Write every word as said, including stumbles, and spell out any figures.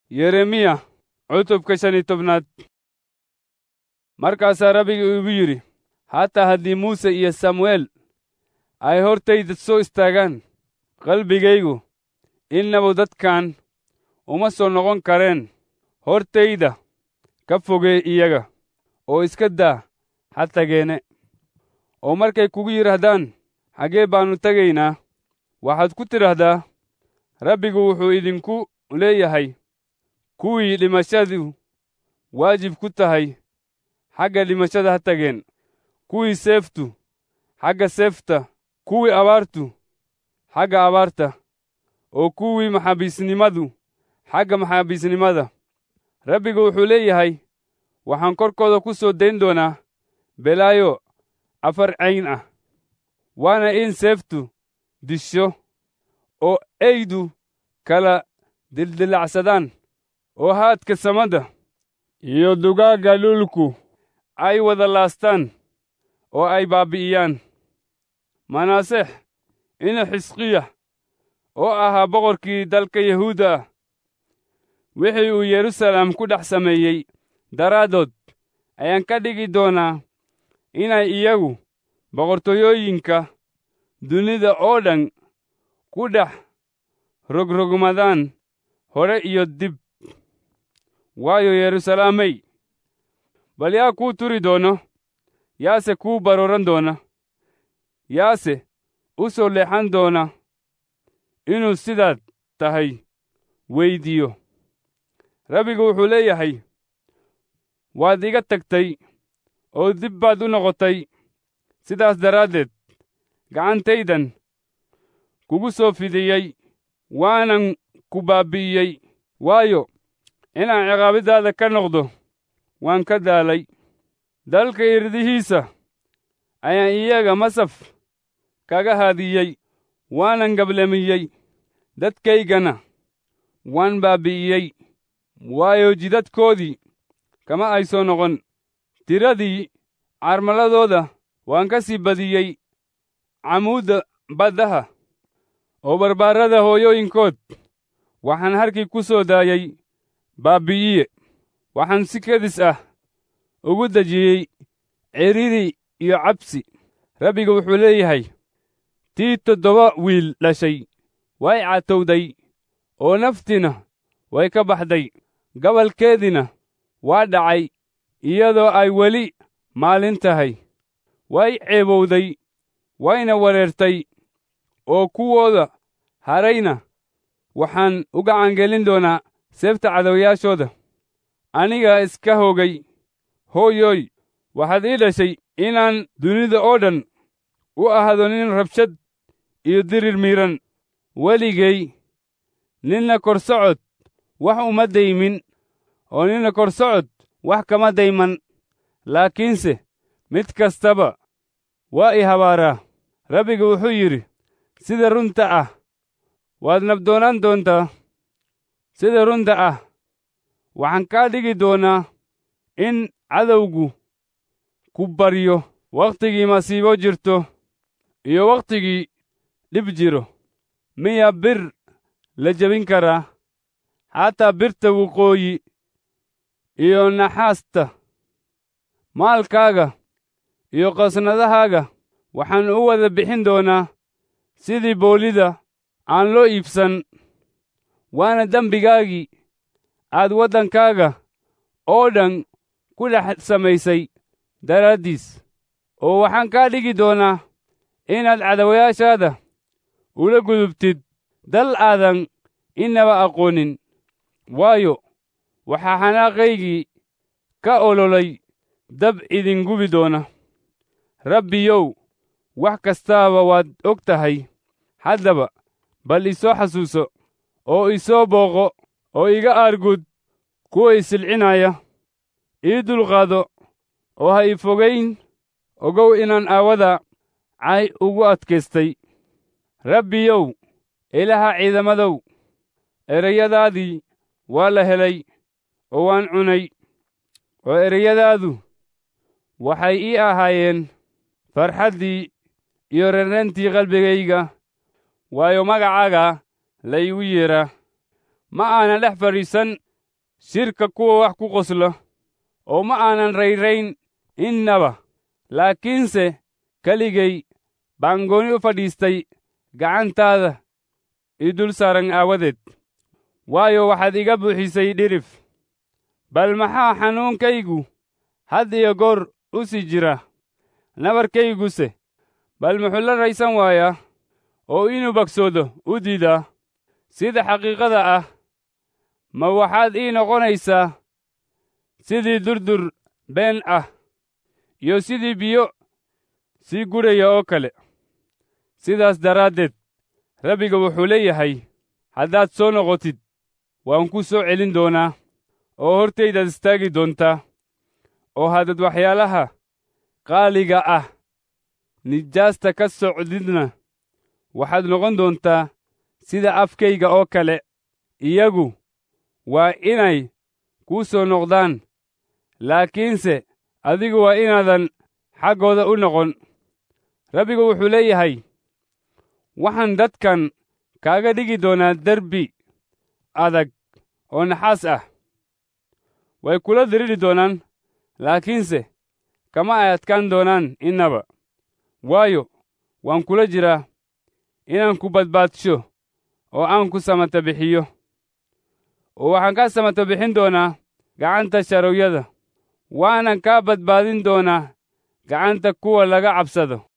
Yeremiya cutubka shan iyo tobnaad. Markaasaa Rabbiga igu yidhi, hataa haddii Muuse iyo Samu'eel ay hortayda soo istaagaan, qalbigaygu innaba dadkan uma soo noqon kareen. Hortayda ka fogee iyaga, oo iska daa ha tageene. oo markay kugu yidhaahdaan, xaggee baannu tegaynaa, waxaad ku tidhaahdaa, Rabbigu wuxuu idinku leeyahay, kuwii dhimashadu waajib ku tahay xagga dhimashada ha tageen, kuwii seeftu xagga seefta, kuwii abaartu xagga abaarta, oo kuwii maxaabiisnimadu xagga maxaabiisnimada. Rabbigu wuxuu leeyahay, waxaan korkooda ku soo dayn doonaa belaayo afar cayn ah, waana in seeftu disho, oo eydu kala dildilacsadaan, oo haadka samada iyo dugaagga dhulku ay wada laastaan oo ay baabi'iyaan. Manaasex ina Xisqiya oo ahaa boqorkii dalka Yahuuda ah, wixii uu Yeruusaalem ku dhex sameeyey daraaddood ayaan ka dhigi doonaa inay iyagu boqortooyooyinka dunida oo dhan ku dhex rogrogmadaan hore iyo dib. Waayo Yeruusaalemey, bal yaa kuu turi doono, yaase kuu barooran doona, yaase u soo leexan doona inuu sidaad tahay weyddiiyo. Rabbigu wuxuu leeyahay, waad iga tagtay oo dib baad u noqotay, sidaas daraaddeed gacantaydan kugu soo fidiyey, waanan ku baabi'iyey. Waayo inaan ciqaabidaada ka noqdo waan ka daalay. Dalka irdihiisa ayaan iyaga masaf kaga haadiyey, waanan gablamiyey, dadkaygana waan baabi'iyey. Waayo jidadkoodii kama ay soo noqon, tiradii carmaladooda waan ka sii badiyey camuudda baddaha, oo barbaarada hooyooyinkood waxaan harkii ku soo daayey baabi'iye. Waxaan si kedis ah ugu dejiyey cidhiidhi iyo cabsi. Rabbigu wuxuu leeyahay, tii toddoba wiil dhashay way catowday, oo naftina way ka baxday, gabalkeediina waa dhacay iyadoo ay weli maalin tahay. Way ceebowday, wayna wareertay, oo kuwooda harayna waxaan u gacangelin doonaa seefta cadowyaashooda. Anigaa iska hoogay, hooyoy, waxaad ii dhashay inaan dunida oo dhan u ahaado nin rabshad iyo dirir miidhan. Weligay ninna kor socod wax uma daymin, oo ninna kor socod wax kama dayman, laakiinse mid kastaba waa i habaaraa. Rabbigu wuxuu yidhi, sida runta ah waad nabdoonaan doontaa, sida runta ah waxaan kaa dhigi doonaa in cadowgu ku baryo wakhtigii masiibo jirto iyo wakhtigii dhib jiro. Miyaa bir la jebin karaa? Xataa birta waqooyi iyo naxaasta. Maalkaaga iyo qasnadahaaga waxaan u wada bixin doonaa sidii boolida aan loo iibsan, waana dembigaagii aad waddankaaga oo dhan ku dhex samaysay daraaddiis. Oo waxaan kaa dhigi doonaa inaad cadawayaashaada ula gudubtid dal aadan innaba aqoonin. Waayo waxaa xanaaqaygii ka ololay dab idin gubi doona. Rabbiyow, wax kastaaba waad og tahay. Haddaba bal isoo xasuuso oo isoo booqo, oo iga aargud kuwa isilcinaya. Ii dulqaado oo ha ii fogayn. Ogow inaan aawada cay ugu adkaystay. Rabbiyow, Ilaaha ciidamadow, ereyadaadii waa la helay oo waan cunay, oo ereyadaadu waxay ii ahaayeen farxaddii iyo reerreyntii qalbigayga. Waayo magacaaga la iigu yeedhaa. Ma aanan dhex fadhiisan shirka kuwa wax ku qoslo, oo ma aanan rayrayn innaba, laakiinse keligay baan gooni u fadhiistay gacantaada ii dul saaran aawadeed, waayo waxaad iga buuxisay dhirif. bal maxaa xanuunkaygu had iyo goor u sii jira, nabarkayguse bal muxuu la raysan waayaa oo inuu bagsoodo u diidaa? sida xaqiiqada ah, ma waxaad ii noqonaysaa sidii durdur been ah iyo sidii biyo sii guraya oo kale. sidaas daraaddeed Rabbiga wuxuu leeyahay, haddaad soo noqotid, waan ku soo celin doonaa, oo hortaydaad istaagi doontaa, oo haddaad waxyaalaha qaaliga ah nijaasta ka socdidna, waxaad noqon doontaa sida afkayga oo kale. iyagu waa inay kuu soo noqdaan, laakiinse adigu waa inaadan xaggooda u noqon. Rabbigu wuxuu leeyahay, waxaan dadkan kaaga dhigi doonaa derbi adag oo naxaas ah. way kula diriri doonaan, laakiinse kama ay adkaan doonaan innaba, waayo waan kula jiraa inaan ku badbaadsho oo aan ku samata bixiyo. oo waxaan kaa samata bixin doonaa gacanta sharowyada, waanan kaa badbaadin doonaa gacanta kuwa laga cabsado.